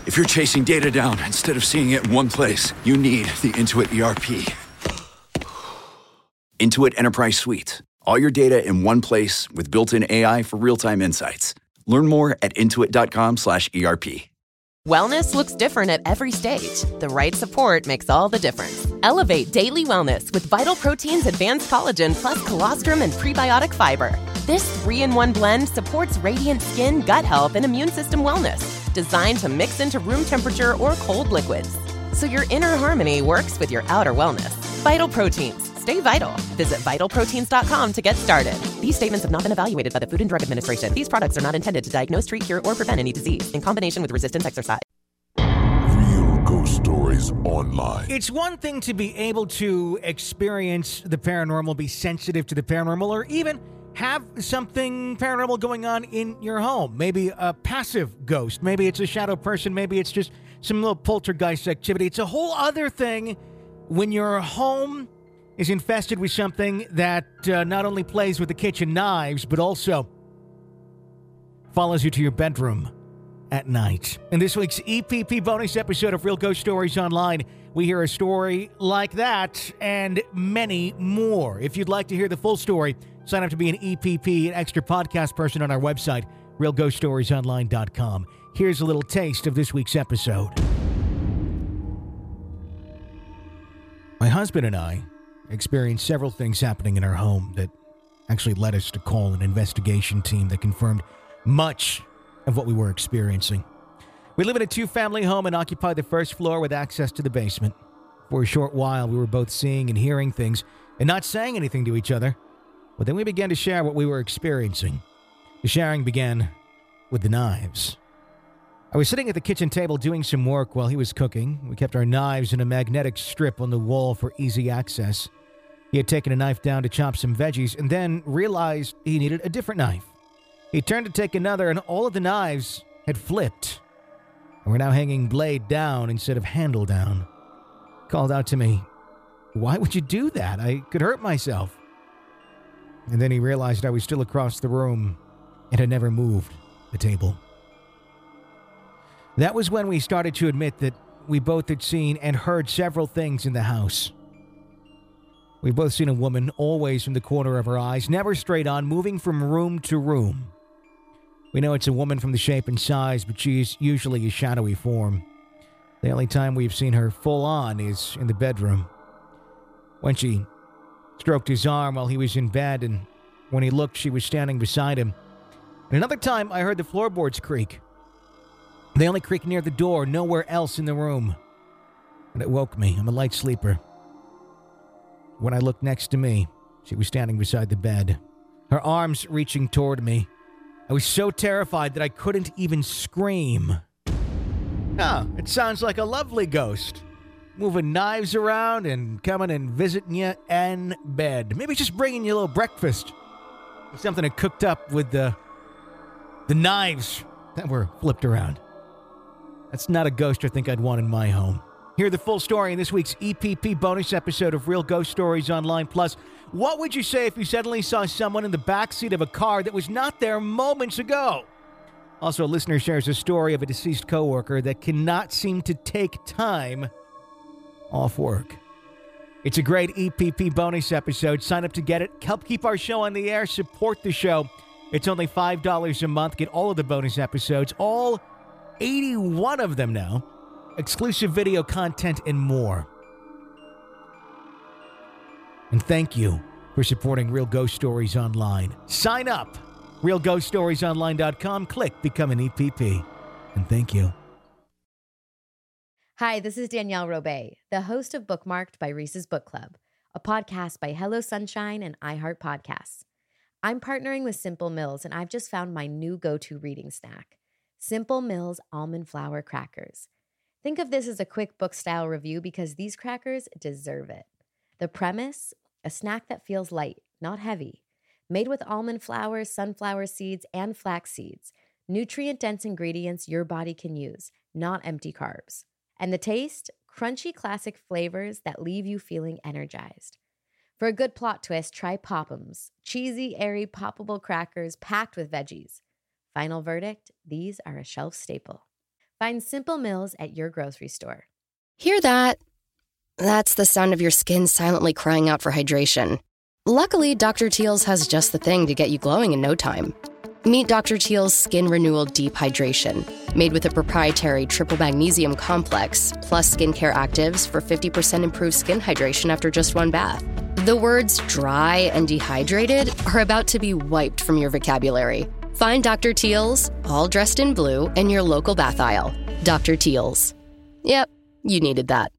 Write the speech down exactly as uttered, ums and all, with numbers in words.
If you're chasing data down instead of seeing it in one place, you need the Intuit E R P. Intuit Enterprise Suite. All your data in one place with built-in A I for real-time insights. Learn more at intuit.com slash ERP. Wellness looks different at every stage. The right support makes all the difference. Elevate daily wellness with Vital Protein's advanced collagen plus colostrum and prebiotic fiber. This three in one blend supports radiant skin, gut health, and immune system wellness, designed to mix into room temperature or cold liquids. So your inner harmony works with your outer wellness. Vital Proteins. Stay vital. Visit vital proteins dot com to get started. These statements have not been evaluated by the Food and Drug Administration. These products are not intended to diagnose, treat, cure, or prevent any disease in combination with resistant exercise. Real Ghost Stories Online. It's one thing to be able to experience the paranormal, be sensitive to the paranormal, or even have something paranormal going on in your home. Maybe a passive ghost. Maybe it's a shadow person. Maybe it's just some little poltergeist activity. It's a whole other thing when your home is infested with something that uh, not only plays with the kitchen knives, but also follows you to your bedroom at night. In this week's E P P bonus episode of Real Ghost Stories Online, we hear a story like that and many more. If you'd like to hear the full story, sign up to be an E P P, an extra podcast person on our website, real ghost stories online dot com. Here's a little taste of this week's episode. My husband and I experienced several things happening in our home that actually led us to call an investigation team that confirmed much of what we were experiencing. We live in a two-family home and occupy the first floor with access to the basement. For a short while, we were both seeing and hearing things and not saying anything to each other. But then we began to share what we were experiencing. The sharing began with the knives. I was sitting at the kitchen table doing some work while he was cooking. We kept our knives in a magnetic strip on the wall for easy access. He had taken a knife down to chop some veggies and then realized he needed a different knife. He turned to take another and all of the knives had flipped and were now hanging blade down instead of handle down. He called out to me, "Why would you do that? I could hurt myself." And then he realized I was still across the room and had never moved the table. That was when we started to admit that we both had seen and heard several things in the house. We've both seen a woman, always from the corner of her eyes, never straight on, moving from room to room. We know it's a woman from the shape and size, but she is usually a shadowy form. The only time we've seen her full on is in the bedroom, when she stroked his arm while he was in bed, and when he looked, she was standing beside him. And another time, I heard the floorboards creak. They only creak near the door, nowhere else in the room. And it woke me. I'm a light sleeper. When I looked next to me, she was standing beside the bed, her arms reaching toward me. I was so terrified that I couldn't even scream. Ah, it sounds like a lovely ghost. Moving knives around and coming and visiting you in bed. Maybe just bringing you a little breakfast. Something I cooked up with the, the knives that were flipped around. That's not a ghost I think I'd want in my home. Hear the full story in this week's E P P bonus episode of Real Ghost Stories Online. Plus, what would you say if you suddenly saw someone in the backseat of a car that was not there moments ago? Also, a listener shares a story of a deceased coworker that cannot seem to take time off work. It's a great E P P bonus episode. Sign up to get it. Help keep our show on the air. Support the show. It's only five dollars a month. Get all of the bonus episodes, all eighty-one of them now, exclusive video content, and more. And thank you for supporting Real Ghost Stories Online. Sign up, real ghost stories online dot com. Click Become an E P P. And thank you. Hi, this is Danielle Robay, the host of Bookmarked by Reese's Book Club, a podcast by Hello Sunshine and iHeart Podcasts. I'm partnering with Simple Mills, and I've just found my new go-to reading snack, Simple Mills Almond Flour Crackers. Think of this as a quick book-style review because these crackers deserve it. The premise? A snack that feels light, not heavy. Made with almond flour, sunflower seeds, and flax seeds. Nutrient-dense ingredients your body can use, not empty carbs. And the taste? Crunchy classic flavors that leave you feeling energized. For a good plot twist, try Pop'ems. Cheesy, airy, poppable crackers packed with veggies. Final verdict? These are a shelf staple. Find Simple Mills at your grocery store. Hear that? That's the sound of your skin silently crying out for hydration. Luckily, Doctor Teal's has just the thing to get you glowing in no time. Meet Doctor Teal's Skin Renewal Deep Hydration, made with a proprietary triple magnesium complex, plus skincare actives for fifty percent improved skin hydration after just one bath. The words dry and dehydrated are about to be wiped from your vocabulary. Find Doctor Teal's, all dressed in blue, in your local bath aisle. Doctor Teal's. Yep, you needed that.